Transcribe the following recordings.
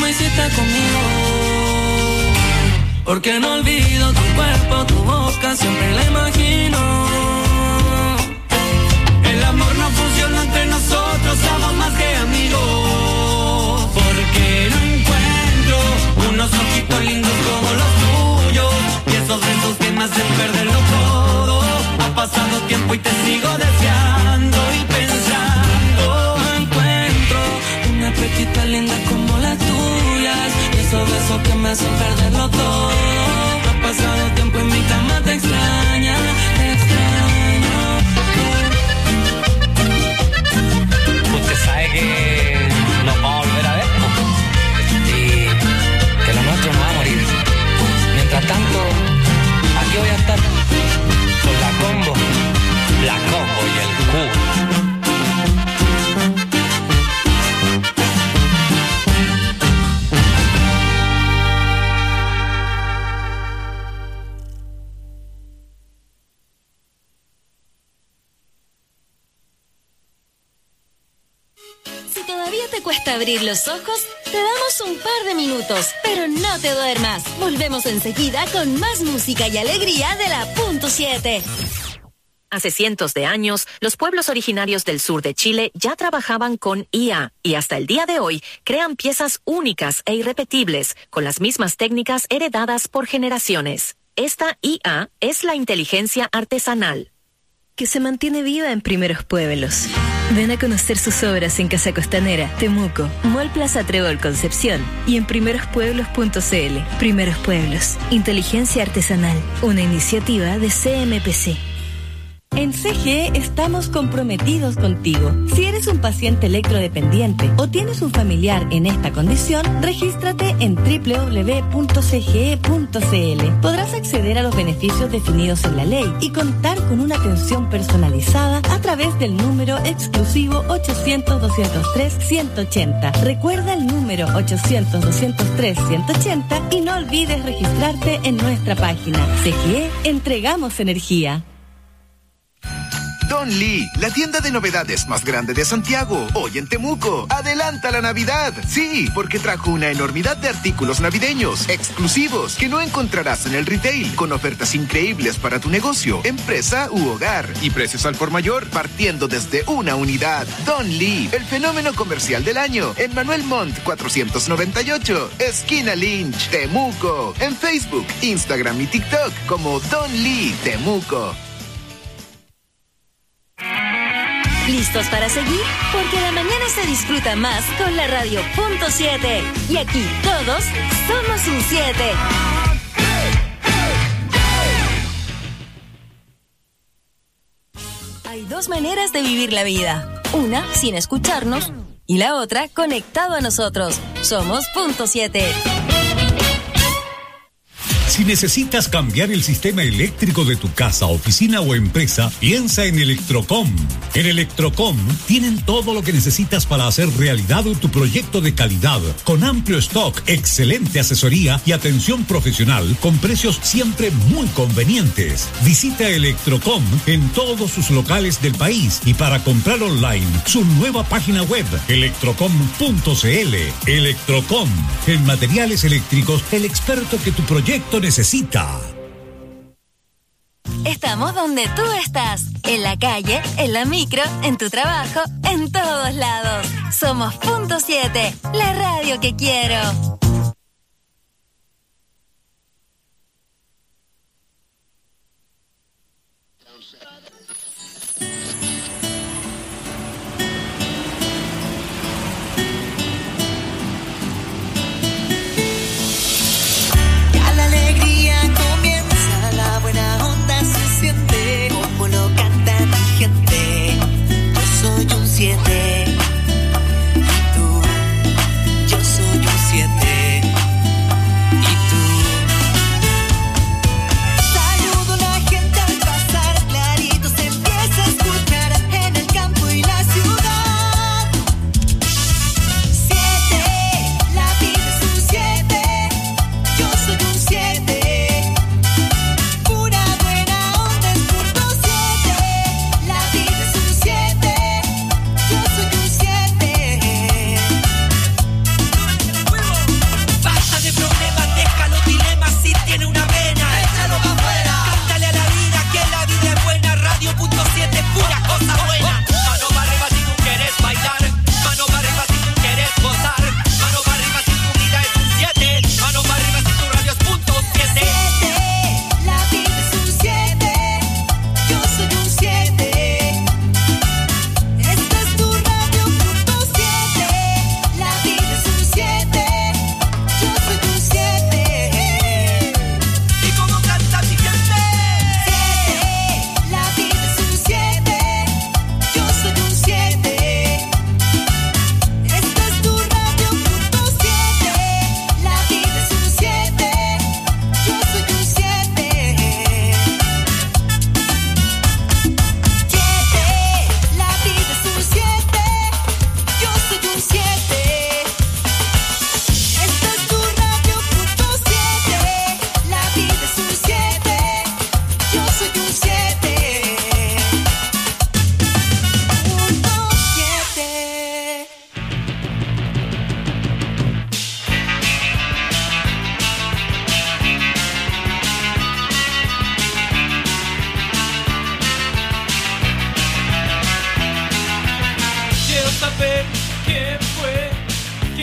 me hiciste conmigo. Porque no olvido tu cuerpo, tu boca, siempre la imagino. El amor no funciona entre nosotros, somos más que amigos. Porque no encuentro unos ojitos lindos como los tuyos, y esos besos que me hacen perderlo todo. Ha pasado tiempo y te sigo deseando y pensando. No encuentro una pechita linda como las tuyas, y esos besos que me hacen perderlo todo. Ha pasado tiempo y mi cama te extraña, te extraño. Usted sabe que nos vamos a volver a ver, ¿no? Y que lo nuestro no va a morir. Mientras tanto, aquí voy a estar con la combo y el cubo. ¿Te cuesta abrir los ojos? Te damos un par de minutos, pero no te duermas. Volvemos enseguida con más música y alegría de la Punto 7. Hace cientos de años, los pueblos originarios del sur de Chile ya trabajaban con IA y hasta el día de hoy crean piezas únicas e irrepetibles con las mismas técnicas heredadas por generaciones. Esta IA es la inteligencia artesanal, que se mantiene viva en Primeros Pueblos. Ven a conocer sus obras en Casa Costanera, Temuco, Mall Plaza Trébol Concepción y en primerospueblos.cl. Primeros Pueblos, inteligencia artesanal, una iniciativa de CMPC. En CGE estamos comprometidos contigo. Si eres un paciente electrodependiente o tienes un familiar en esta condición, regístrate en www.cge.cl. Podrás acceder a los beneficios definidos en la ley y contar con una atención personalizada a través del número exclusivo 800-203-180. Recuerda el número 800-203-180 y no olvides registrarte en nuestra página. CGE, entregamos energía. Don Lee, la tienda de novedades más grande de Santiago, hoy en Temuco. ¡Adelanta la Navidad! Sí, porque trajo una enormidad de artículos navideños exclusivos que no encontrarás en el retail, con ofertas increíbles para tu negocio, empresa u hogar y precios al por mayor partiendo desde una unidad. Don Lee, el fenómeno comercial del año, en Manuel Montt 498, esquina Lynch, Temuco. En Facebook, Instagram y TikTok como Don Lee Temuco. ¿Listos para seguir? Porque la mañana se disfruta más con la radio Punto 7. Y aquí todos somos un 7. Hay dos maneras de vivir la vida. Una sin escucharnos y la otra conectado a nosotros. Somos Punto 7. Si necesitas cambiar el sistema eléctrico de tu casa, oficina o empresa, piensa en Electrocom. En Electrocom tienen todo lo que necesitas para hacer realidad tu proyecto de calidad, con amplio stock, excelente asesoría y atención profesional, con precios siempre muy convenientes. Visita Electrocom en todos sus locales del país y para comprar online, su nueva página web, electrocom.cl. Electrocom, en materiales eléctricos, el experto que tu proyecto necesita. Estamos donde tú estás, en la calle, en la micro, en tu trabajo, en todos lados. Somos Punto 7, la radio que quiero. Ya la alegría comienza, la buena onda se siente, como lo canta mi gente. Yo soy un 7, tú, yo soy un 7.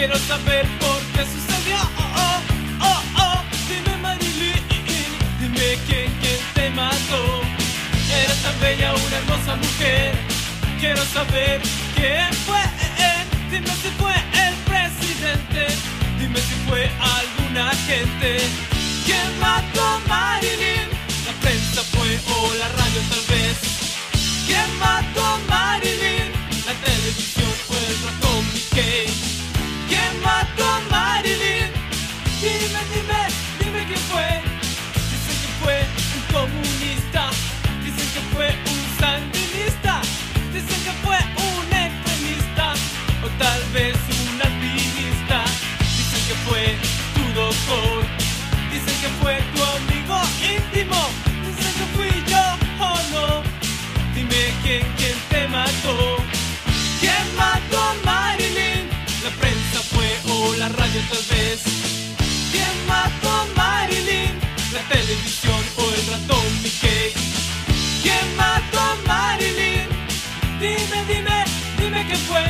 Quiero saber por qué sucedió. Dime Marilyn, dime quién te mató. Eres tan bella, una hermosa mujer. Quiero saber quién fue. Dime si fue el presidente. Dime si fue algún agente. ¿Quién mató a Marilyn? La prensa fue o la radio tal vez. ¿Quién mató a Marilyn? La televisión fue el ratón Mickey. ¿Quién mató a Marilyn? Dime quién fue. Dicen que fue un comunista. Dicen que fue un sandinista. Dicen que fue un extremista. O tal vez un alpinista. Dicen que fue tu doctor. Dicen que fue tu amigo íntimo. Dicen que fui yo o no. Dime quién te mató. ¿Quién mató a Marilyn? La prensa fue o la radio tal vez. ¿Quién mató a Marilyn? La televisión o el ratón Mickey. ¿Quién mató a Marilyn? Dime quién fue.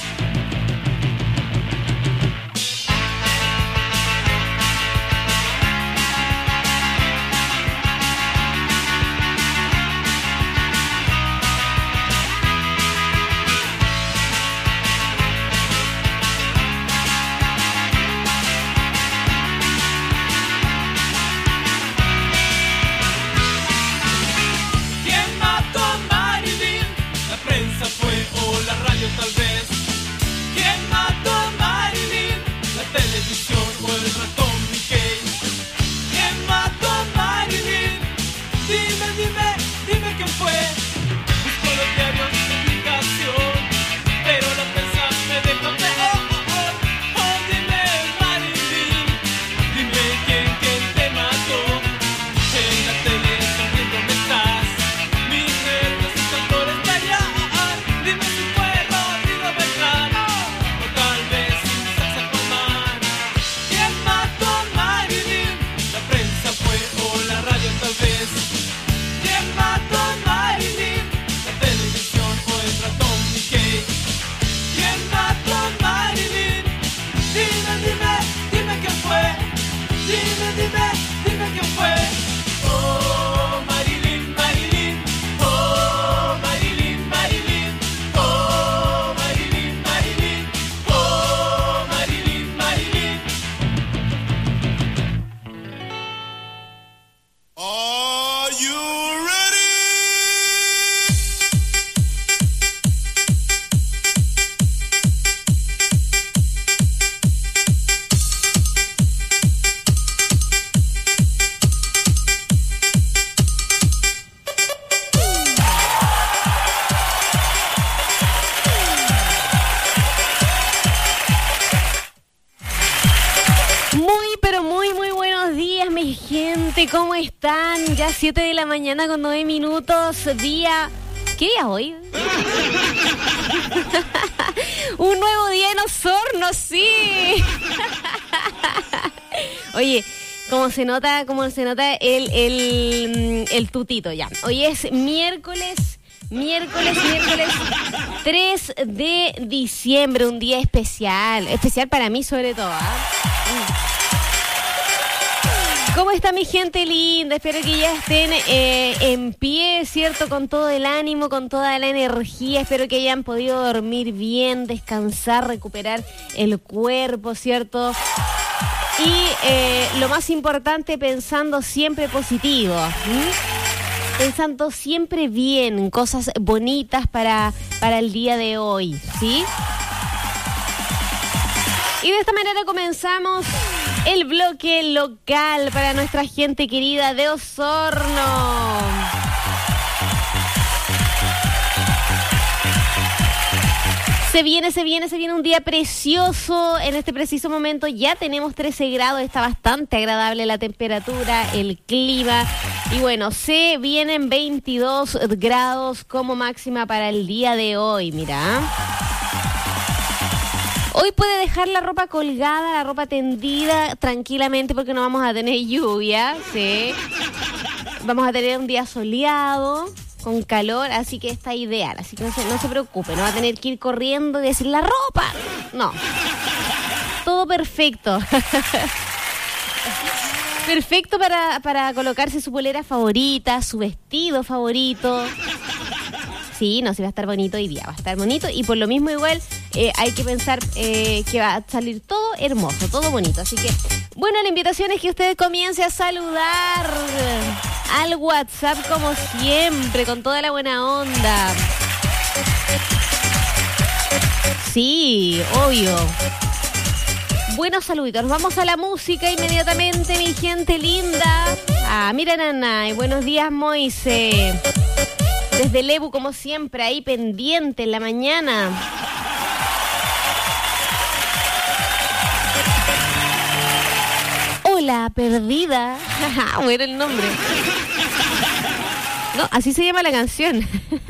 Tal vez. ¿Quién mató a Marilyn? La televisión o el ratón Mickey. ¿Quién mató a Marilyn? Dime quién fue. Busco los diarios de explicación, pero la prensa me deja peor. Dime Marilyn, dime quién te mató. En la tele sonriendo estás. Mis nervios están por estallar. Dime si fue Rodrigo Beltrán o tal vez un saxofonman. ¿Quién mató a Marilyn? La prensa fue o la radio tal vez. ¿Quién mató a Marilyn? La televisión o el ratón Mickey. ¿Quién mató a Marilyn? Dime quién fue. Dime quién fue. Oh Marilyn, Marilyn. Oh Marilyn, Marilyn. Oh Marilyn, Marilyn. Oh Marilyn, Marilyn. Are you ready? Muy buenos días, mi gente. ¿Cómo están? Ya 7 de la mañana con 9 minutos. Día... ¿Qué día hoy? Un nuevo día en Osorno, sí. Oye, como se nota el tutito ya. Hoy es miércoles 3 de diciembre, un día especial para mí sobre todo, ¿Cómo está mi gente linda? Espero que ya estén en pie, ¿cierto? Con todo el ánimo, con toda la energía. Espero que hayan podido dormir bien, descansar, recuperar el cuerpo, ¿cierto? Y lo más importante, pensando siempre positivo. Pensando siempre bien, cosas bonitas para el día de hoy, ¿sí? Y de esta manera comenzamos el bloque local para nuestra gente querida de Osorno. Se viene un día precioso. En este preciso momento ya tenemos 13 grados, está bastante agradable la temperatura, el clima. Y bueno, se vienen 22 grados como máxima para el día de hoy, mira. Hoy puede dejar la ropa colgada, la ropa tendida tranquilamente porque no vamos a tener lluvia, ¿sí? Vamos a tener un día soleado, con calor, así que está ideal. Así que no se preocupe, no va a tener que ir corriendo y decir la ropa. No. todo perfecto. Perfecto para colocarse su polera favorita, su vestido favorito. Sí, no, sí va a estar bonito hoy día, va a estar bonito. Y por lo mismo igual hay que pensar que va a salir todo hermoso, todo bonito. Así que, bueno, la invitación es que usted comience a saludar al WhatsApp como siempre, con toda la buena onda. Sí, obvio. Buenos saluditos. Vamos a la música inmediatamente, mi gente linda. Ah, mira, Nana. Y buenos días, Moise. Desde Lebu, como siempre, ahí pendiente en la mañana. Hola, perdida. Bueno, el nombre. No, así se llama la canción.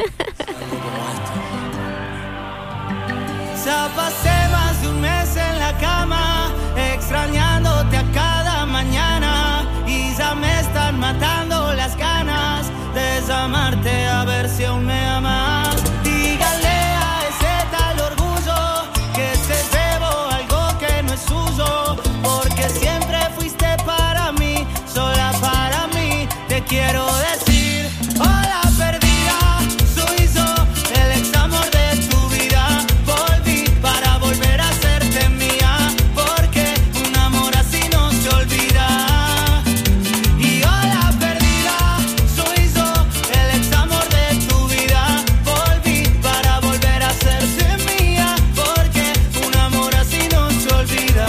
Ya pasé más de un mes en la cama, extrañándote a cada mañana, y ya me están matando las ganas de llamarte a ver si aún me amas. Dígale a ese tal orgullo que se llevó algo que no es suyo, porque siempre fuiste para mí, sola para mí. Te quiero decir, hola perdida, soy yo, el ex amor de tu vida. Volví para volver a hacerte mía, porque un amor así no se olvida. Y hola perdida, soy yo, el ex amor de tu vida. Volví para volver a hacerte mía, porque un amor así no se olvida.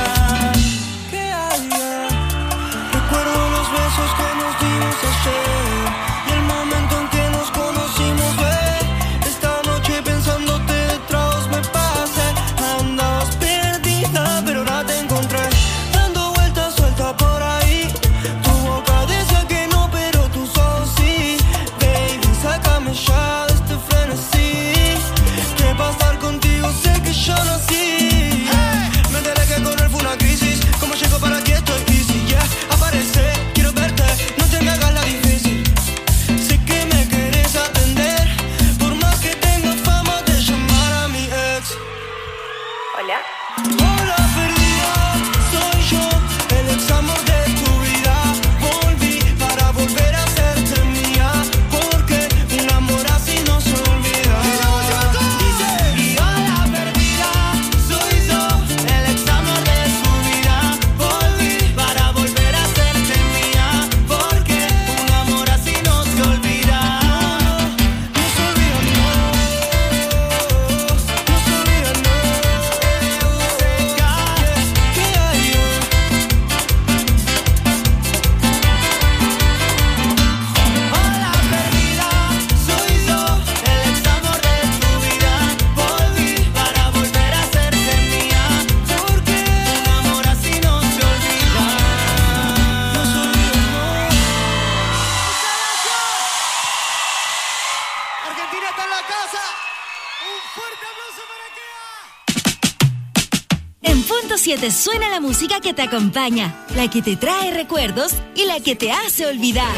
¿Qué hay? Recuerdo los besos que nos dimos ayer y el momento en que nos conocimos, esta noche pensándote de tragos me pasé. Andabas perdida, pero ahora te encontré, dando vueltas suelta por ahí. Tu boca dice que no, pero tus ojos sí. Baby, sácame ya de este frenesí, que para estar contigo sé que yo nací. Me enteré que correr fue una crisis, como llego para aquí estoy easy, yeah. Aparece, quiero verte, no te me hagas la difícil. Sé que me querés atender, por más que tenga fama de llamar a mi ex. Hola. Hola perdida, soy yo, el ex amor de tu vida. Volví para volver a hacerte mía, porque un amor así no se olvida. Y hola perdida, soy yo, el ex amor de tu vida. Volví para volver a hacerte mía, porque un amor así no se olvida. No se olvida, no. No se olvida, no. ¿Qué hay? Hola perdida, soy yo, el ex amor de tu vida. Volví para volver a hacerte mía, porque un amor así no se olvida. No se olvida, no. Argentina está en la casa. Un fuerte aplauso para que. En Punto 7 suena la música que te acompaña, la que te trae recuerdos y la que te hace olvidar.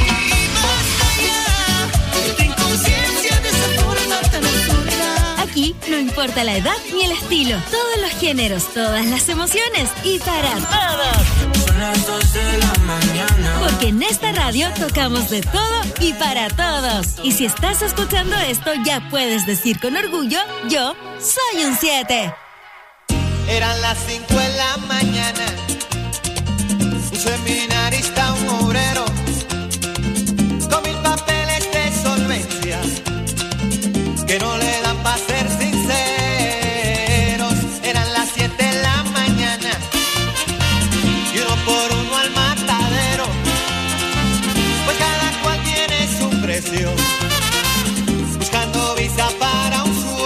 Ten conciencia de esa forma tan oscura. Aquí no importa la edad ni el estilo, todos los géneros, todas las emociones y para todos. Son las 2 de la mañana. Porque en esta radio tocamos de todo y para todos. Y si estás escuchando esto, ya puedes decir con orgullo, yo soy un 7. Eran las 5 de la mañana. Un seminarista, un obrero, con 1000 papeles de solvencia que no le dan para ser sinceros. Eran las 7 de la mañana y uno por uno al matadero, pues cada cual tiene su precio, buscando visa para un sueño.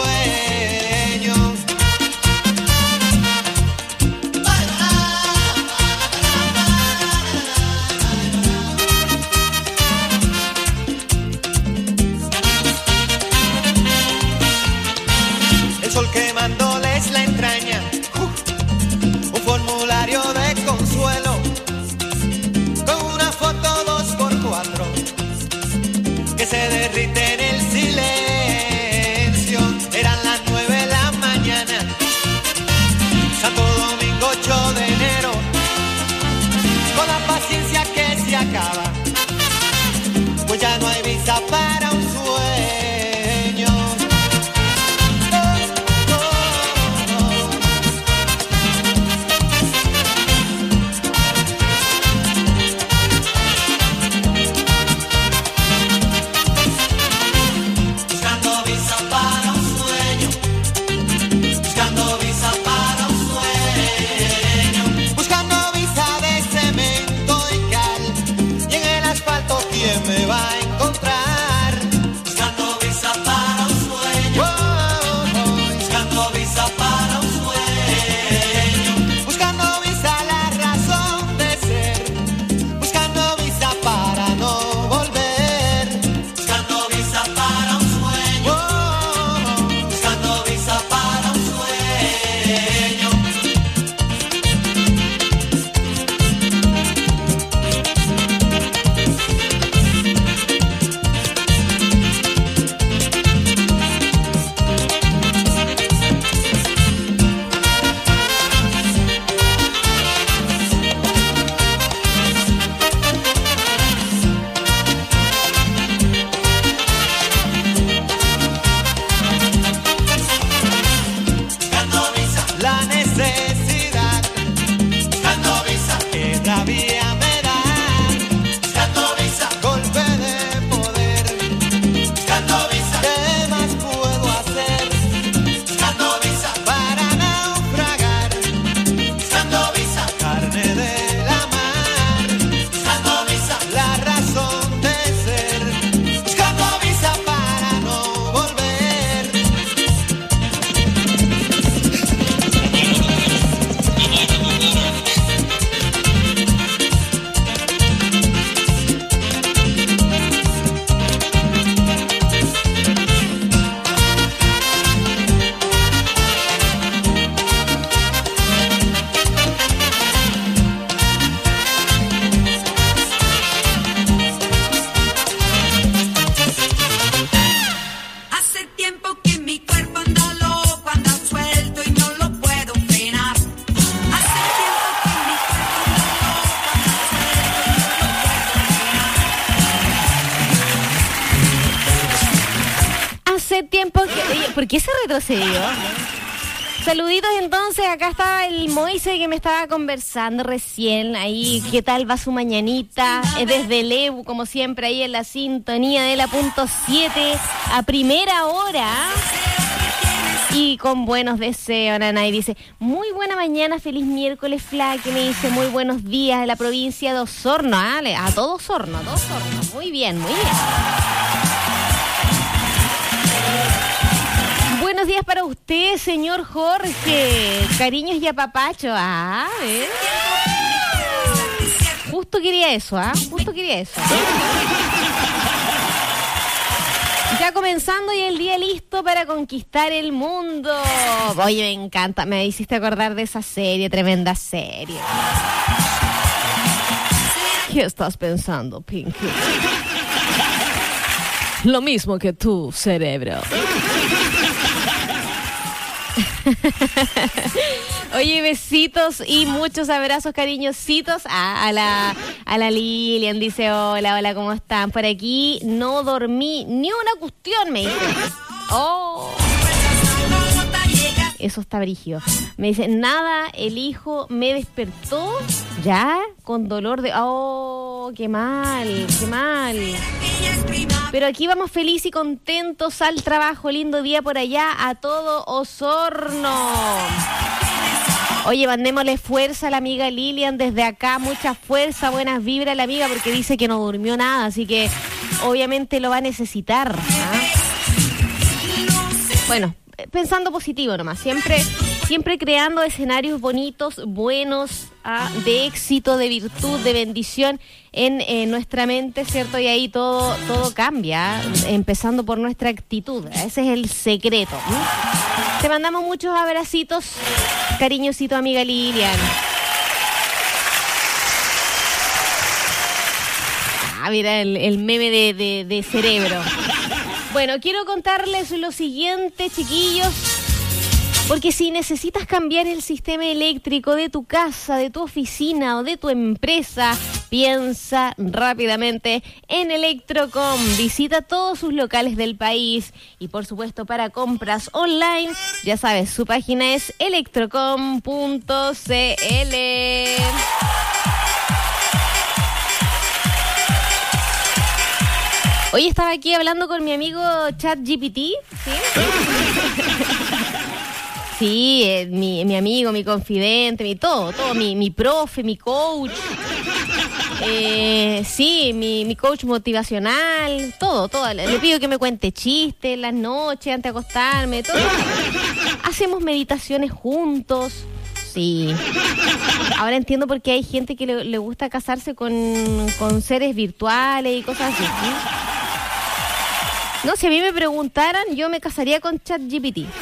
El sol quemándoles la entraña, un formulario de consuelo con una foto 2x4 que se derrite acaba, pues ya no hay visa para un sueño. Buscando visa para un sueño, buscando visa para un sueño, Buscando visa de cemento y cal, y en el asfalto ¿quién me va a encontrar? buscando visa para un sueño, buscando visa para un sueño, Buscando visa la razón de ser, buscando visa para no volver, buscando visa para un sueño, buscando visa para un sueño. Buscando visa, la necesidad buscando visa, que rabia me da, buscando visa, golpe de poder, buscando visa, ¿qué más puedo hacer buscando visa, para naufragar? buscando visa, Carne de la mar, buscando visa, la razón de ser, buscando visa para no volver. Hace tiempo que mi cuerpo anda loco, anda suelto y no lo puedo frenar. Hace tiempo que mi Hace tiempo que... Oye, ¿por qué se retrocedió? Saluditos entonces, acá estaba el Moise que me estaba conversando recién, ahí, ¿qué tal va su mañanita? Desde el EBU, como siempre, ahí en la sintonía de la .7 a primera hora. Y con buenos deseos, Nanay dice, muy buena mañana, feliz miércoles, Flaque, me dice, muy buenos días de la provincia de Osorno, a todo Osorno, muy bien, muy bien. Buenos días para usted, señor Jorge. Cariños y apapachos. ¿Ves? Justo quería eso, Justo quería eso. Ya comenzando y el día listo para conquistar el mundo. Oye, me encanta. Me hiciste acordar de esa serie, tremenda serie. ¿Qué estás pensando, Pinky? Lo mismo que tú, cerebro. Oye, besitos y muchos abrazos, cariñositos a la Lilian. Dice, hola, ¿cómo están? Por aquí no dormí ni una cuestión, me dice. Oh, eso está brígido. Me dice, nada, el hijo me despertó ya con dolor de... Oh, qué mal. Pero aquí vamos felices y contentos al trabajo. Lindo día por allá a todo Osorno. Oye, mandémosle fuerza a la amiga Lilian desde acá. Mucha fuerza, buenas vibras a la amiga porque dice que no durmió nada. Así que obviamente lo va a necesitar. Bueno, pensando positivo nomás. Siempre creando escenarios bonitos, buenos, de éxito, de virtud, de bendición en nuestra mente, ¿cierto? Y ahí todo cambia, empezando por nuestra actitud. Ese es el secreto. Te mandamos muchos abracitos, cariñosito amiga Lilian. Mira el meme de cerebro. Bueno, quiero contarles lo siguiente, chiquillos. Porque si necesitas cambiar el sistema eléctrico de tu casa, de tu oficina o de tu empresa, Piensa rápidamente en Electrocom. Visita todos sus locales del país y por supuesto para compras online, ya sabes, su página es electrocom.cl. Hoy estaba aquí hablando con mi amigo ChatGPT, ¿sí? Sí, mi amigo, mi confidente, mi profe, mi coach. Sí, mi coach motivacional, todo. Le pido que me cuente chistes las noches antes de acostarme, todo. Hacemos meditaciones juntos. Sí. Ahora entiendo por qué hay gente que le gusta casarse con seres virtuales y cosas así. No, si a mí me preguntaran, yo me casaría con ChatGPT. Sí.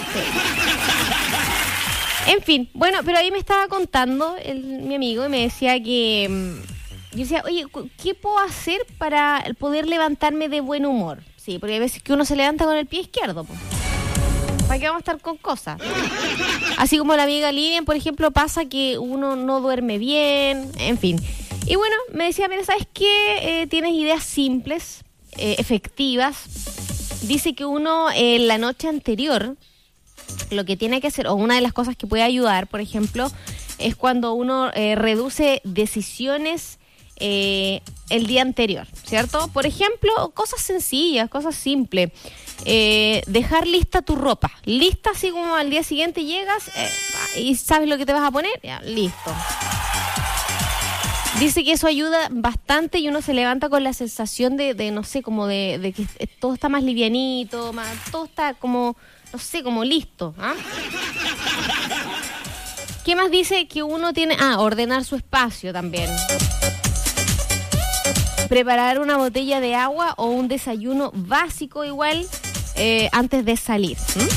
En fin, bueno, pero ahí me estaba contando mi amigo y me decía que... Yo decía, oye, ¿qué puedo hacer para poder levantarme de buen humor? Sí, porque hay veces que uno se levanta con el pie izquierdo, pues. ¿Para qué vamos a estar con cosas? Así como la amiga Lilian, por ejemplo, pasa que uno no duerme bien, en fin. Y bueno, me decía, mira, ¿sabes qué? Tienes ideas simples, efectivas. Dice que uno la noche anterior, lo que tiene que hacer, o una de las cosas que puede ayudar, por ejemplo, es cuando uno reduce decisiones el día anterior, ¿cierto? Por ejemplo, cosas sencillas, cosas simples. Dejar lista tu ropa. Lista así como al día siguiente llegas y sabes lo que te vas a poner. Ya, listo. Dice que eso ayuda bastante y uno se levanta con la sensación de no sé, como de que todo está más livianito, todo está como, no sé, como listo. ¿Ah? ¿Qué más dice que uno tiene? Ordenar su espacio también. Preparar una botella de agua o un desayuno básico igual antes de salir.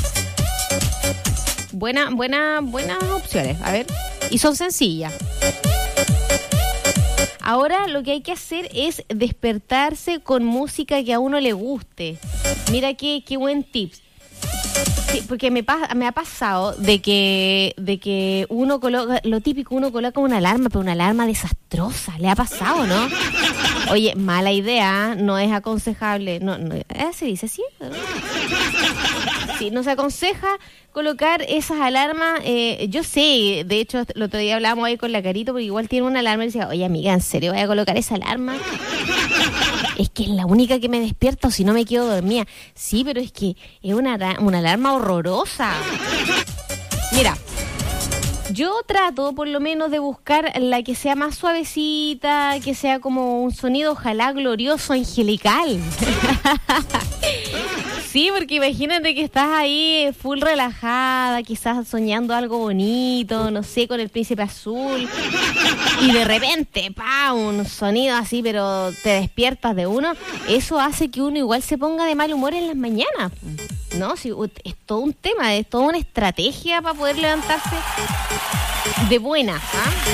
Buenas opciones, a ver. Y son sencillas. Ahora lo que hay que hacer es despertarse con música que a uno le guste. Mira qué buen tip. Sí, porque me ha pasado de que uno coloca, lo típico, uno coloca una alarma, pero una alarma desastrosa. ¿Le ha pasado, no? Oye, mala idea, no es aconsejable. No, ¿se dice así? Sí, no se aconseja colocar esas alarmas. Yo sé, de hecho, el otro día hablábamos ahí con la Carito, porque igual tiene una alarma y decía, oye, amiga, ¿en serio voy a colocar esa alarma? Es que es la única que me despierta o si no me quedo dormida. Sí, pero es que es una alarma horrorosa. Mira, yo trato por lo menos de buscar la que sea más suavecita, que sea como un sonido ojalá glorioso, angelical. Sí, porque imagínate que estás ahí full relajada, quizás soñando algo bonito, no sé, con el príncipe azul, y de repente, un sonido así, pero te despiertas de uno. Eso hace que uno igual se ponga de mal humor en las mañanas. No, sí, es todo un tema, es toda una estrategia para poder levantarse de buena.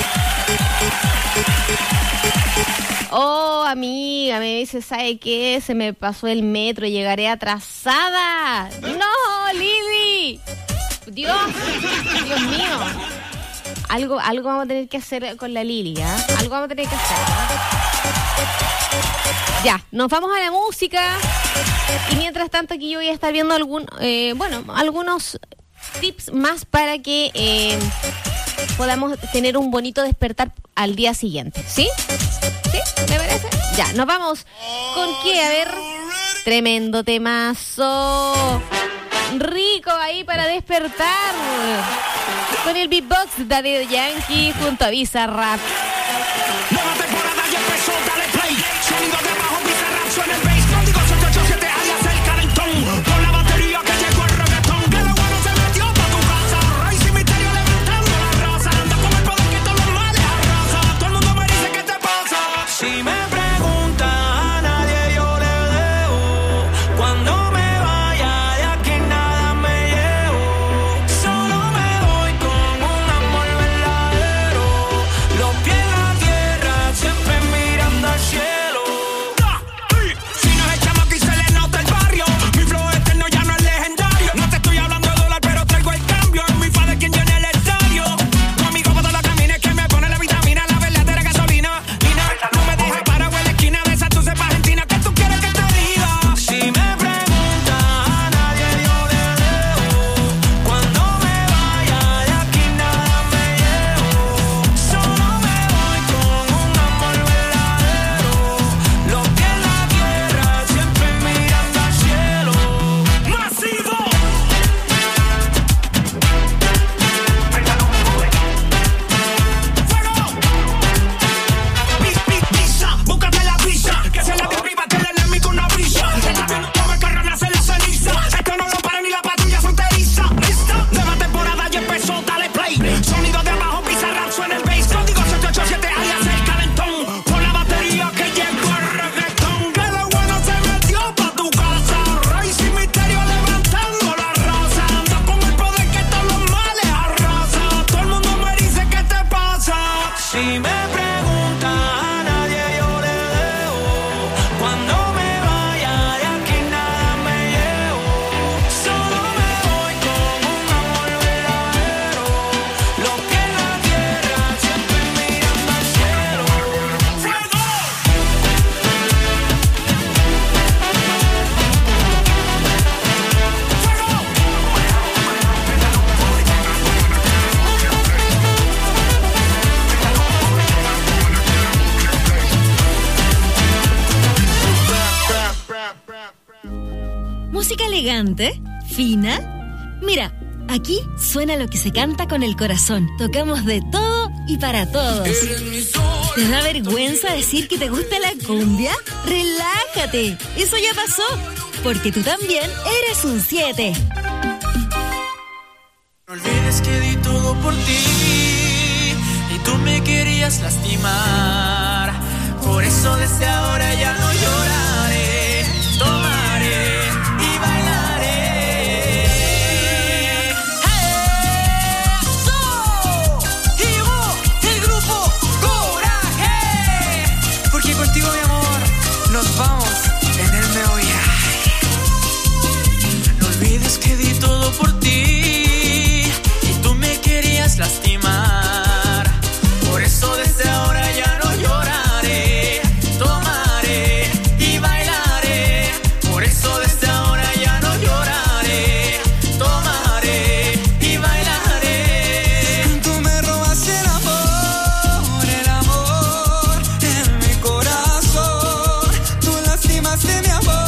Oh, amiga, me dice, ¿sabe qué? Se me pasó el metro, llegaré atrasada. ¡No, Lili! Dios mío. Algo vamos a tener que hacer con la Lili, ¿eh? Algo vamos a tener que hacer. Ya, nos vamos a la música. Y mientras tanto aquí yo voy a estar viendo algunos tips más para que podamos tener un bonito despertar al día siguiente. ¿Sí? ¿Sí? ¿Me parece? Ya, nos vamos con qué, a ver. Tremendo temazo. Rico ahí para despertar. Con el beatbox de Daddy Yankee junto a Bizarrap. Nueva temporada ya empezó, dale play. Sonido de bajo, Bizarrap suena el bass. Contigo 787 alias el calentón. Con la batería que llegó el reggaetón. Que lo bueno se metió pa' tu casa. Rey sin misterio levantando la raza. Anda con el poder que todos los males arrasa. Todo el mundo me dice ¿qué te pasa? Si me preguntan a nadie yo le dejo. Cuando me vaya de aquí nada me llevo. Solo me voy con un amor verdadero. Los pies en la tierra Música elegante, fina. Mira, aquí suena lo que se canta con el corazón. Tocamos de todo y para todos. ¿Te da vergüenza decir que te gusta la cumbia? ¡Relájate! Eso ya pasó, porque tú también eres un 7. No olvides que di todo por ti y tú me querías lastimar. Por eso desde ahora ya no lloraré, tomaré y bailaré. ¡Eso! Llegó el grupo Coraje, porque contigo, mi amor, nos vamos en el me voy. No olvides que di todo por ti y tú me querías lastimar. Por eso desde ahora ya no lloraré, tomaré y bailaré. Por eso desde ahora ya no lloraré, tomaré y bailaré. Tú me robas el amor en mi corazón. Tú lastimaste mi amor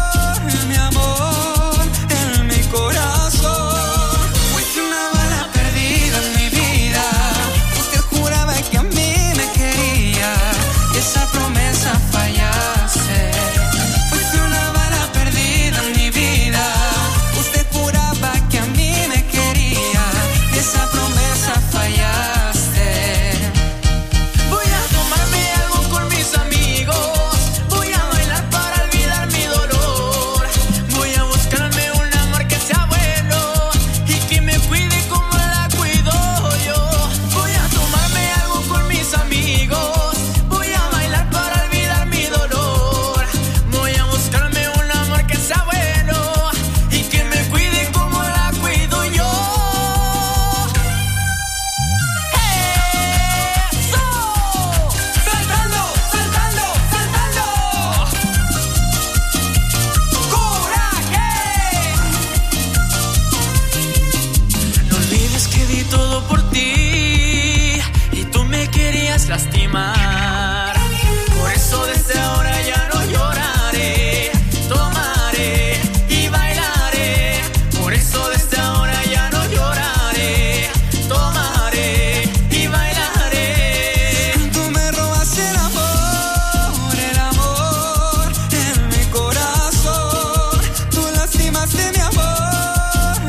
en mi corazón. Fuiste una bala perdida en mi vida. Usted juraba que a mí me quería y esa promesa fallaste. Fuiste una bala perdida en mi vida. Usted juraba que a mí me quería y esa promesa fallaste. Voy a tomarme algo con mis amigos. Voy a bailar para olvidar mi dolor. Voy a buscarme un amor que sea bueno y que me cuide como la cuido yo. Voy a tomarme algo con mis amigos. Voy a bailar para olvidar mi dolor. Voy a buscarme un amor que sea bueno y que me cuide como la cuido yo. ¡Eso! ¡Saltando, saltando, saltando! ¡Coraje! No olvides que di todo por ti y tú me querías lastimar. Por eso desde ahora ya no lloraré, tomaré y bailaré. Por eso desde ahora ya no lloraré, tomaré y bailaré. Tú me robas el amor en mi corazón. Tú lastimaste mi amor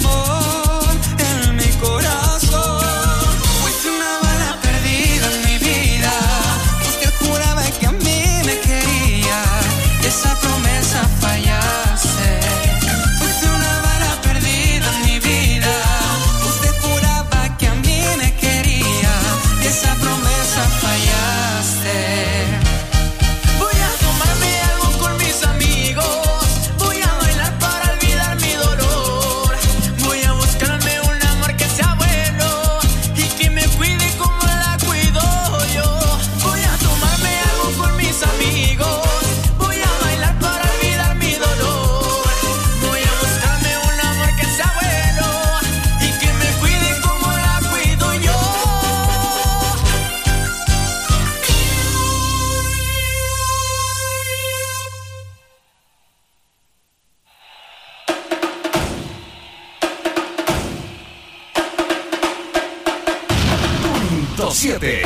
en mi corazón. Fuiste una bala perdida en mi vida. Usted juraba que a mí me quería y esa promesa fallaste. Fuiste una bala perdida en mi vida. Usted juraba que a mí me quería y esa promesa fallaste. Voy a tomarme algo con mis amigos. Voy a bailar para olvidar mi dolor. Voy a buscarme un amor que sea bueno y que me cuide como la cuido yo. Voy a tomarme algo con mis amigos. Voy a bailar para olvidar mi dolor. Voy a buscarme un amor que sea bueno y que me cuide como la cuido yo. Punto 7.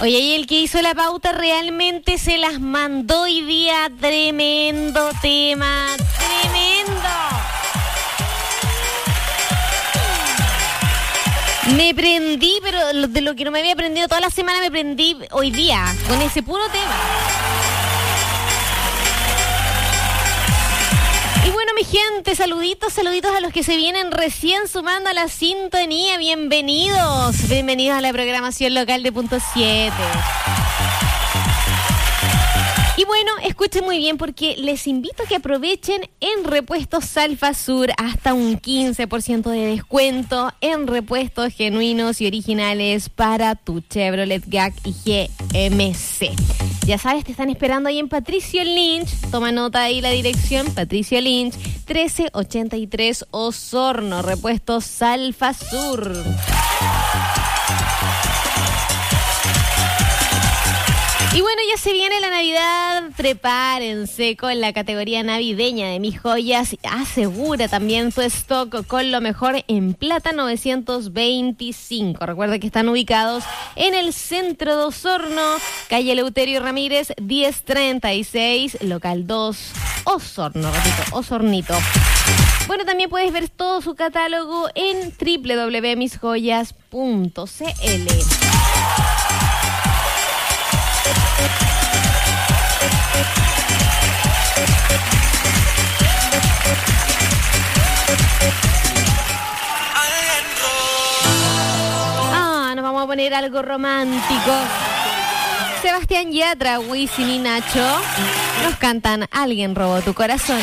Oye, y el que hizo la pauta realmente se las mandó hoy día. Tremendo tema, tremendo. Me prendí, pero de lo que no me había aprendido toda la semana, me prendí hoy día con ese puro tema. Y bueno, mi gente, saluditos a los que se vienen recién sumando a la sintonía. Bienvenidos a la programación local de Punto 7. Y bueno, escuchen muy bien porque les invito a que aprovechen en Repuestos Salfasur hasta un 15% de descuento en repuestos genuinos y originales para tu Chevrolet GAC y GMC. Ya sabes, te están esperando ahí en Patricio Lynch. Toma nota ahí la dirección, Patricio Lynch, 1383 Osorno, Repuestos Salfasur. Y bueno, ya se viene la Navidad, prepárense con la categoría navideña de Mis Joyas. Asegura también tu stock con lo mejor en Plata 925. Recuerda que están ubicados en el centro de Osorno, calle Eleuterio Ramírez, 1036, local 2, Osorno, repito, Osornito. Bueno, también puedes ver todo su catálogo en www.misjoyas.cl. Nos vamos a poner algo romántico. Sebastián Yatra, Wisin y Nacho nos cantan Alguien robó tu corazón.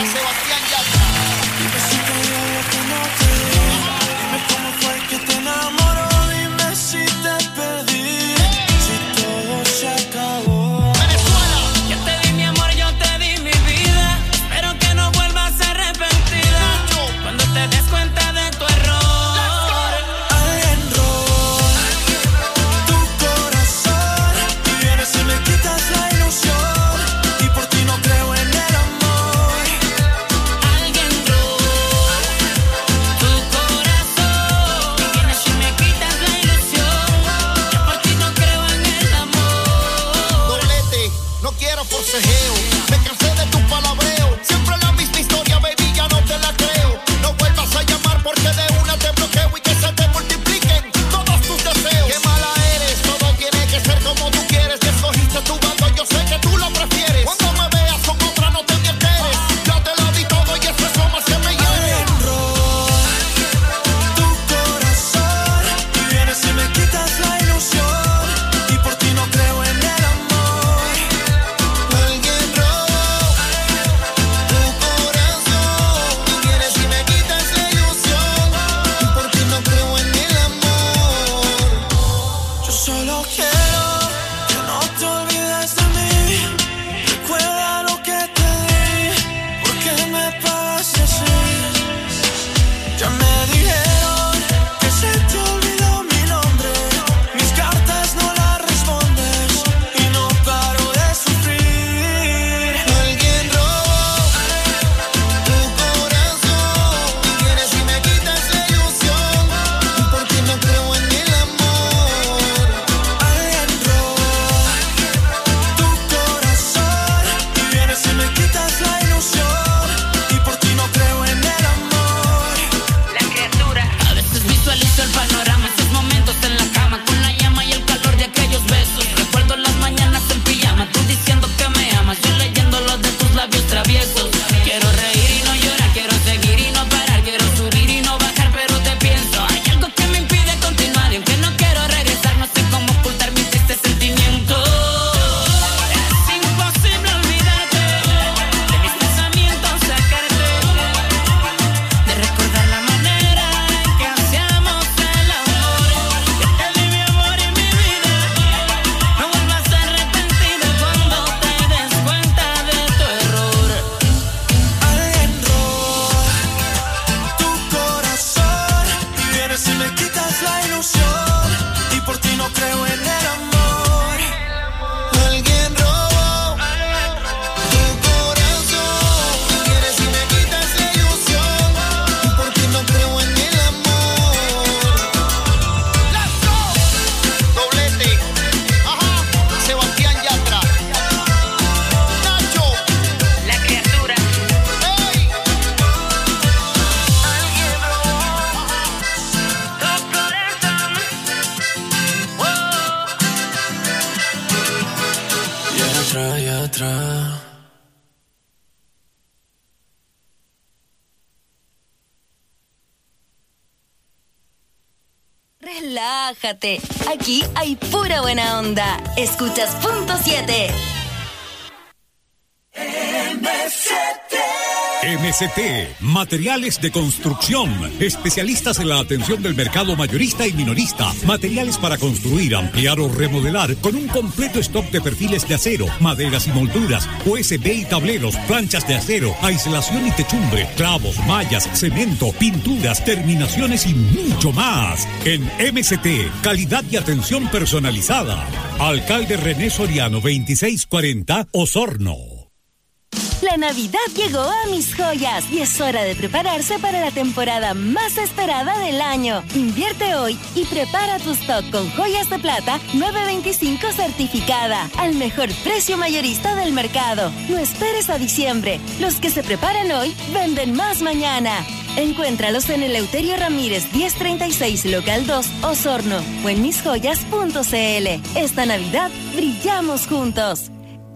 Quitas la ilusión y por ti no creo en el amor. Relájate. Aquí hay pura buena onda. Escuchas Punto 7. MCT, materiales de construcción, especialistas en la atención del mercado mayorista y minorista, materiales para construir, ampliar o remodelar, con un completo stock de perfiles de acero, maderas y molduras, USB y tableros, planchas de acero, aislación y techumbre, clavos, mallas, cemento, pinturas, terminaciones y mucho más. En MCT, calidad y atención personalizada. Alcalde René Soriano, 2640, Osorno. La Navidad llegó a Mis Joyas y es hora de prepararse para la temporada más esperada del año. Invierte hoy y prepara tu stock con joyas de plata 925 certificada al mejor precio mayorista del mercado. No esperes a diciembre. Los que se preparan hoy venden más mañana. Encuéntralos en Eleuterio Ramírez 1036 Local 2 Osorno o en misjoyas.cl. Esta Navidad brillamos juntos.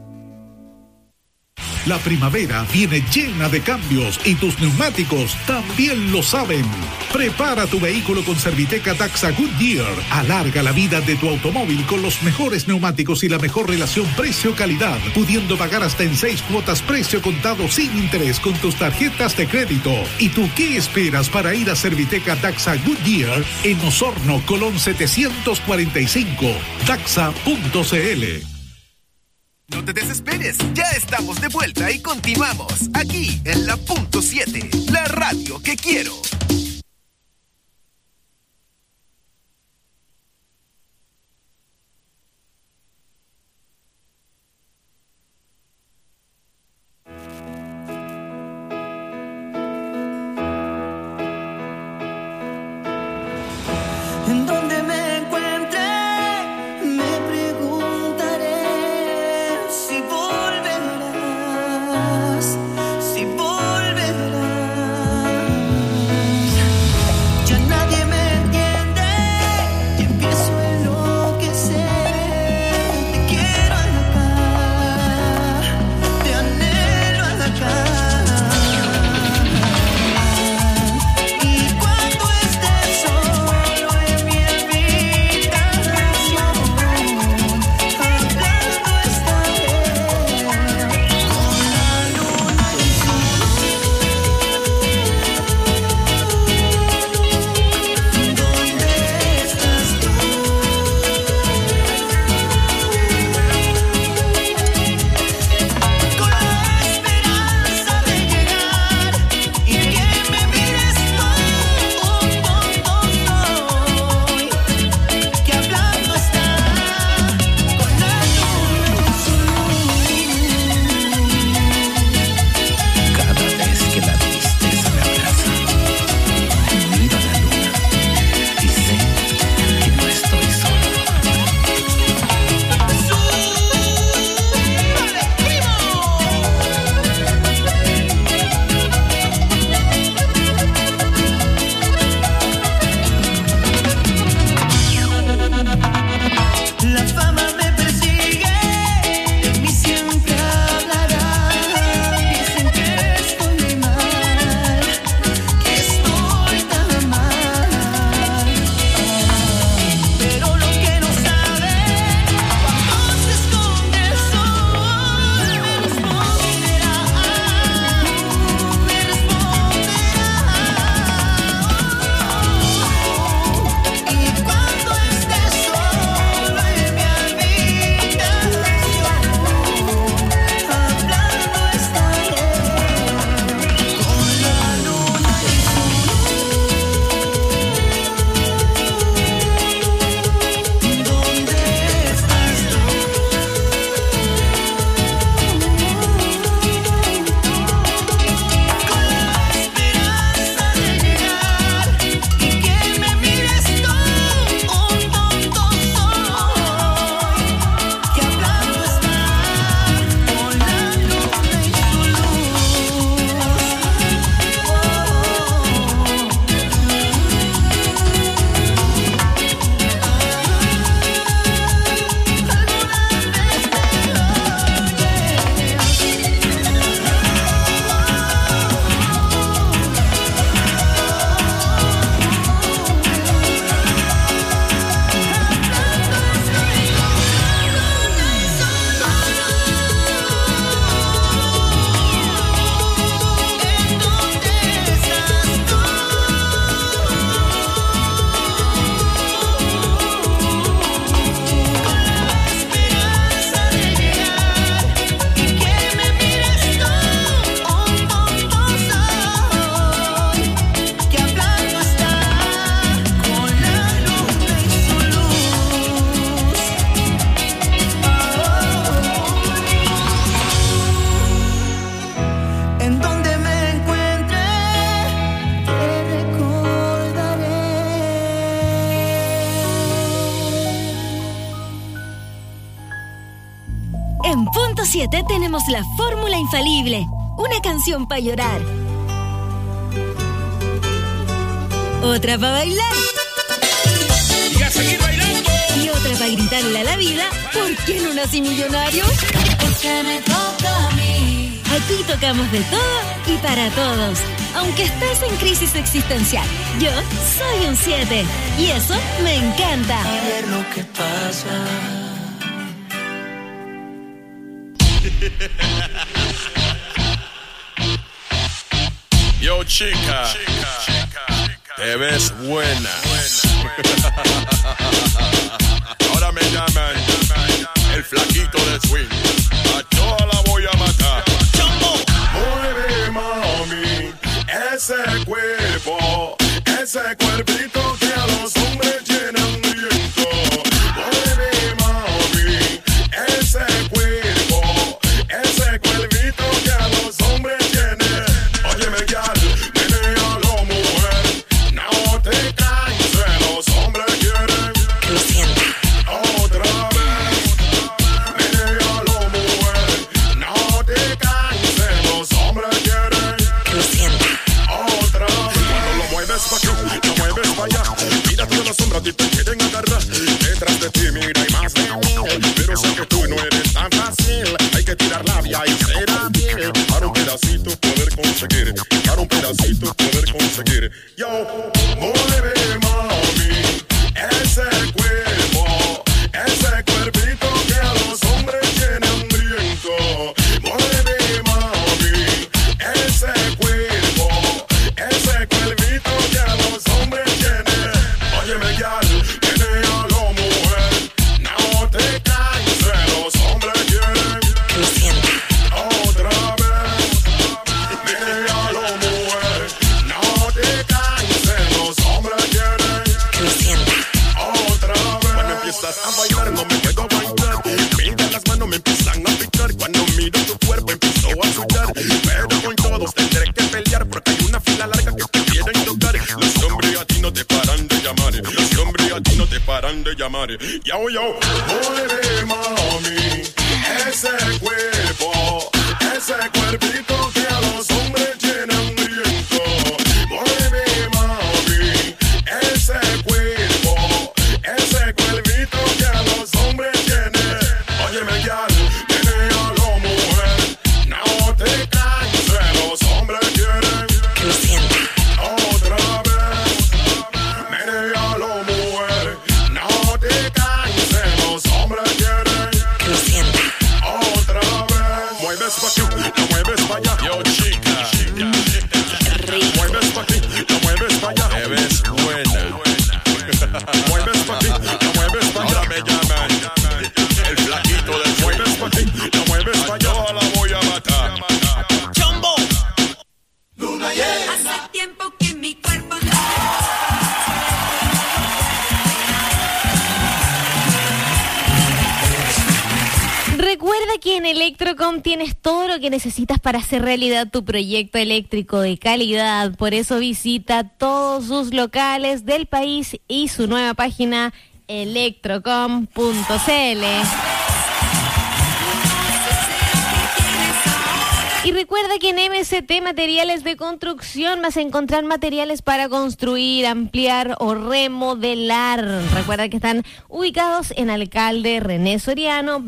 La primavera viene llena de cambios y tus neumáticos también lo saben. Prepara tu vehículo con Serviteca Daxa Goodyear. Alarga la vida de tu automóvil con los mejores neumáticos y la mejor relación precio-calidad, pudiendo pagar hasta en 6 cuotas precio contado sin interés con tus tarjetas de crédito. ¿Y tú qué esperas para ir a Serviteca Daxa Goodyear en Osorno, Colón 745? Daxa.cl. No te desesperes, ya estamos de vuelta y continuamos aquí en la Punto 7, la radio que quiero. En donde me encuentre, me preguntaré si volverás, si volverás. Ya nadie me entiende y empiezo a enloquecer. Te quiero acá, te anhelo acá. Y cuando estés solo en mi 107 tenemos la fórmula infalible. Una canción para llorar. Otra para bailar. Y a seguir bailando. Y otra para gritarle a la vida, ¿por qué no nací millonario? Porque me toca a mí. Aquí tocamos de todo y para todos. Aunque estés en crisis existencial, yo soy un 7. Y eso me encanta. A ver lo que pasa. Yo, chica, te ves buena. Ahora me llaman el flaquito de swing. A toda la voy a matar. Mueve, mami, ese cuerpo, ese cuerpito que a los hombres llena hambriento. Mueve, mami, ese cuerpo, ese cuerpito que a los hombres llena. Óyeme, gal, menéalo, mujer, no te canses, los hombres quieren. Lo siento. Otra vez, menéalo, mujer, no te canses, los hombres quieren. Lo siento. Otra vez, cuando lo mueves pa' aquí, lo mueves pa' allá, mira todas las sombras y te quieren agarrar. Detrás de ti mira hay más de mí, pero sé que tú no eres tan fácil. Hay que tirar labia y ser hábil para un pedacito poder conseguir, para un pedacito poder conseguir. Yo, mueve, mami, ese cuerpo, ese cuerpito que a los hombres tiene hambriento. Mueve, mami, ese cuerpo, ese cuerpito que a los hombres tiene. Óyeme, gal, menéalo, mujer, no te canses, los hombres quieren. Lo siento. Otra vez, menéalo, mujer, no te canses, los hombres quieren. Lo siento. Otra vez. Cuando empiezas a bailar no me puedo aguantar. Mira las manos me empiezan a picar. Cuando miro tu cuerpo empiezo a sudar. Pero con todos tendré que pelear porque hay una fila larga que te quieren tocar. Los hombres a ti no te paran de llamar. Los hombres a ti no te paran de llamar. Yo, yo, mueve, mami, ese cuerpo, ese cuerpito que a los hombres llena hambriento. Mueve, mami, ese cuerpo, ese cuerpito que a los hombres tiene. Óyeme, gal, menéalo, mujer, no te canses, los hombres quieren. Lo siento. Otra vez, menéalo, mujer, no te canses, los hombres quieren. Lo siento. Otra vez, mueves pa' aquí, la mueves pa' allá. Yo, chica, mueves pa' aquí, la mueves pa' allá. Te ves buena. Mueves pa' aquí, la mueves pa' allá. Ahora me llaman el flaquito del mueves pa' aquí, la mueves pa' allá. Toda la voy a matar. Chombo. Luna llena. Hace tiempo que mi cuerpo Recuerda que en Electrocom tienes todo lo que necesitas para hacer realidad tu proyecto eléctrico de calidad. Por eso visita todos sus locales del país y su nueva página electrocom.cl. Y recuerda que en MST Materiales de Construcción vas a encontrar materiales para construir, ampliar o remodelar. Recuerda que están ubicados en Alcalde René Soriano,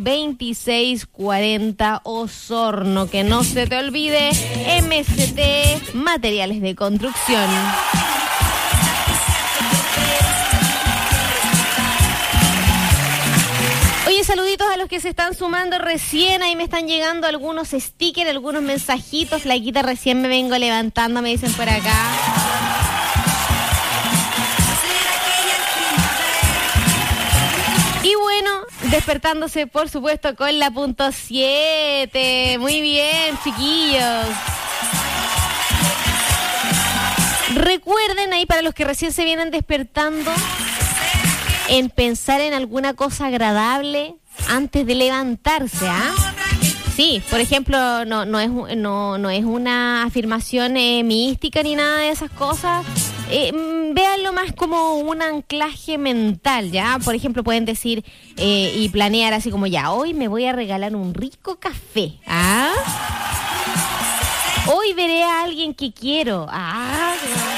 2640 Osorno. Que no se te olvide, MST Materiales de Construcción. Oye, saluditos a los que se están sumando recién. Ahí me están llegando algunos stickers, algunos mensajitos. Flaquita, recién me vengo levantando, me dicen por acá. Y bueno, despertándose, por supuesto, con la punto 7. Muy bien, chiquillos. Recuerden ahí, para los que recién se vienen despertando, en pensar en alguna cosa agradable antes de levantarse, ¿ah? Sí, por ejemplo, no es una afirmación mística ni nada de esas cosas. Véanlo tomémoslo más como un anclaje mental, ¿ya? Por ejemplo, pueden decir y planear así como, ya, hoy me voy a regalar un rico café. ¿Ah? Hoy veré a alguien que quiero. ¿Ah?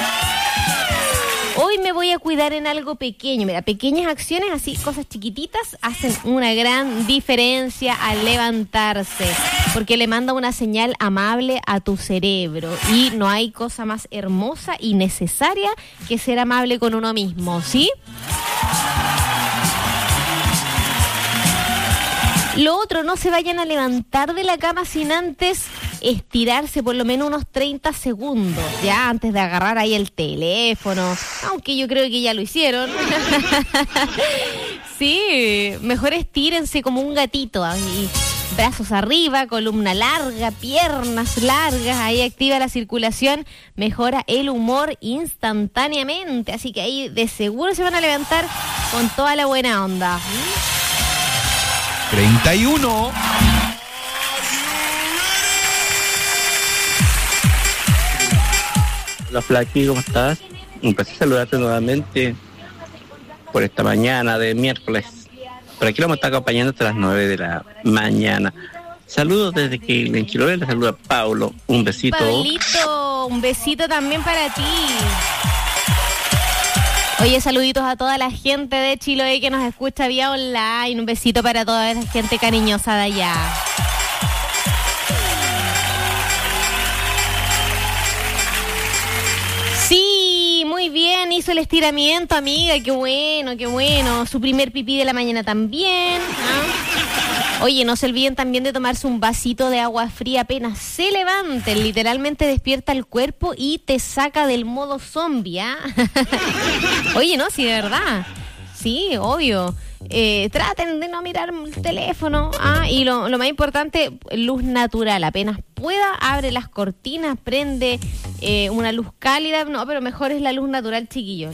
Hoy me voy a cuidar en algo pequeño. Mira, pequeñas acciones, así, cosas chiquititas, hacen una gran diferencia al levantarse, porque le manda una señal amable a tu cerebro. Y no hay cosa más hermosa y necesaria que ser amable con uno mismo, ¿sí? Lo otro, no se vayan a levantar de la cama sin antes estirarse por lo menos unos 30 segundos, ya antes de agarrar ahí el teléfono, aunque yo creo que ya lo hicieron. Sí, mejor estírense como un gatito, ahí, brazos arriba, columna larga, piernas largas, ahí activa la circulación, mejora el humor instantáneamente, así que ahí de seguro se van a levantar con toda la buena onda. 31. Hola Flaky, ¿cómo estás? Un placer saludarte nuevamente por esta mañana de miércoles. Por aquí lo vamos a estar acompañando hasta las 9 de la mañana. Saludos desde que en Chiloé, le saluda Paulo. Un besito. Pablito, un besito también para ti. Oye, saluditos a toda la gente de Chiloé que nos escucha vía online. Un besito para toda esa gente cariñosa de allá. Sí, muy bien, hizo el estiramiento, amiga, qué bueno, qué bueno. Su primer pipí de la mañana también. ¿Ah? Oye, no se olviden también de tomarse un vasito de agua fría apenas se levanten. Literalmente despierta el cuerpo y te saca del modo zombie, ¿ah? Oye, no, sí, de verdad. Sí, obvio. Traten de no mirar el teléfono. Y lo más importante, luz natural. Apenas pueda, abre las cortinas, prende una luz cálida. No, pero mejor es la luz natural, chiquillos.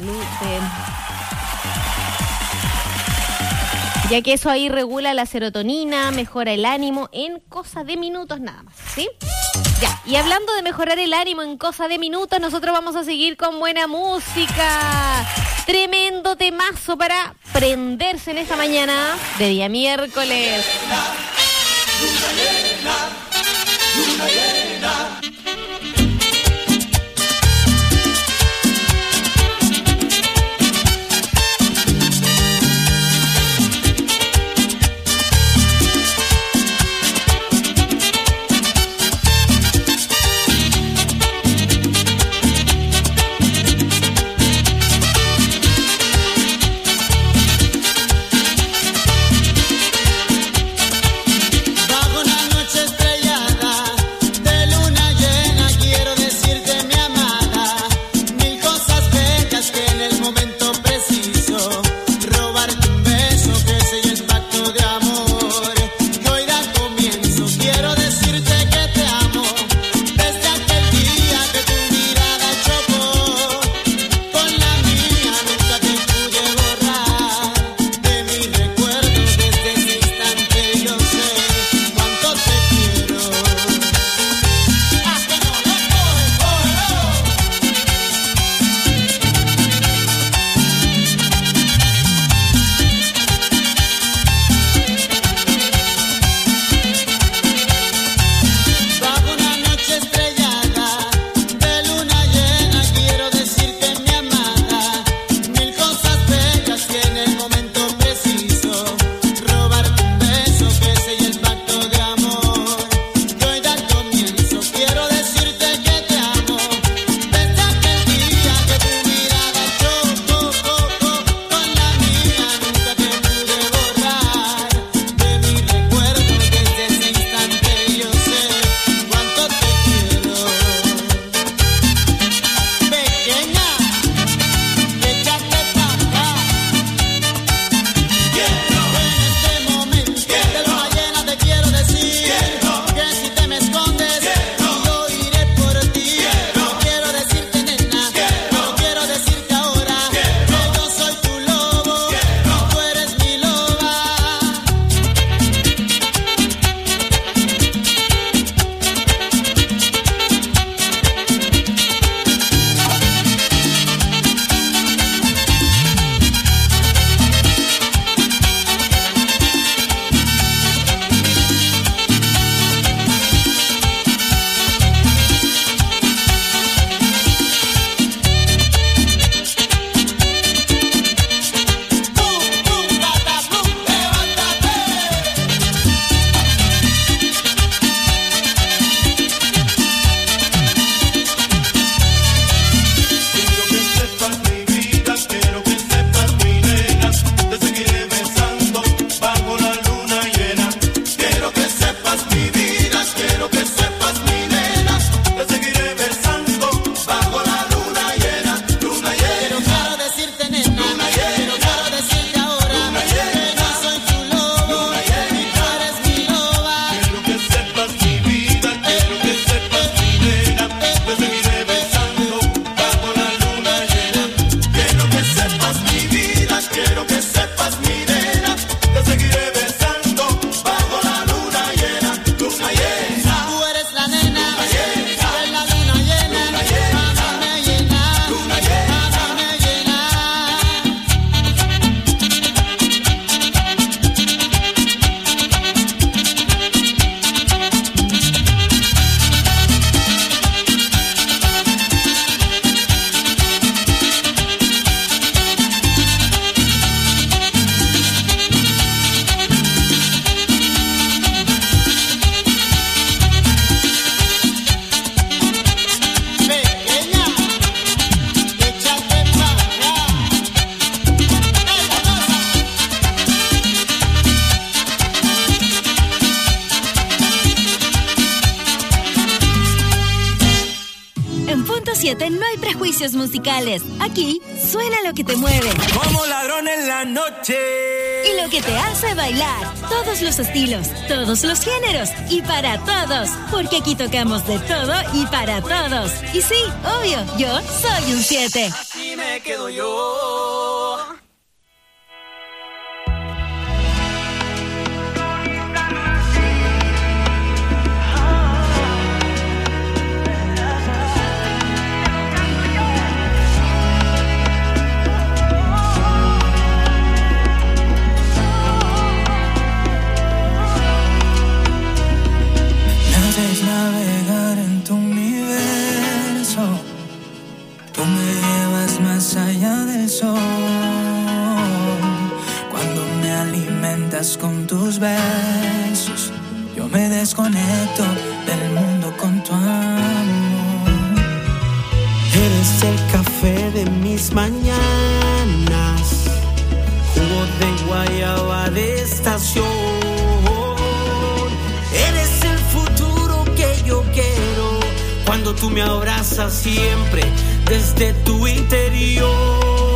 Ya que eso ahí regula la serotonina, mejora el ánimo en cosa de minutos nada más, ¿sí? Ya, y hablando de mejorar el ánimo en cosa de minutos, nosotros vamos a seguir con buena música. Tremendo temazo para prenderse en esta mañana de día miércoles. Luna llena. Bajo una noche estrellada de luna llena. 97 no hay prejuicios musicales. Aquí suena lo que te mueve. Como ladrón en la noche. Y lo que te hace bailar. Todos los estilos, todos los géneros y para todos. Porque aquí tocamos de todo y para todos. Y sí, obvio, yo soy un 7. Así me quedo yo. Navegar en tu universo, tú me llevas más allá del sol. Cuando me alimentas con tus besos, yo me desconecto del mundo con tu amor. Eres el café de mis mañanas, jugo de guayaba de estación. Eres el futuro que yo quiero cuando tú me abrazas siempre desde tu interior.